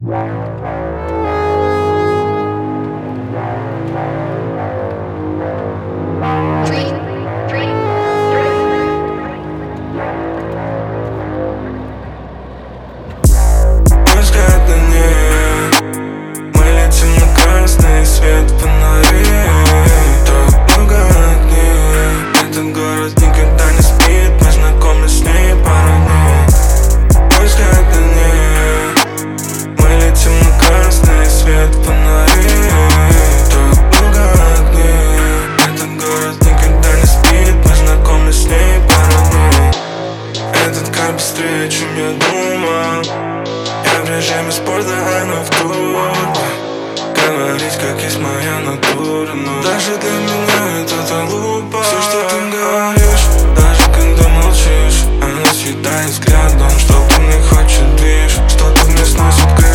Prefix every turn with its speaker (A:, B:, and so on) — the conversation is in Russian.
A: Взгляд на ней, мы летим на красный свет фонарей. Так много огней, этот город никогда не спит. Мы знакомы с ней пару дней. Взгляд на ней, мы летим на красный свет фонарей. Так много огней, этот город никогда не спит. Мы знакомы с ней пару дней. Этот кайф быстрее, чем я думал. Я в режиме спорта, она в турбо. Говорить, как есть моя натура, но даже для меня это глупо. Все, что ты говоришь, даже когда молчишь, она съедает взглядом, что ты не хочешь движ. Что-то мне сносит крышу.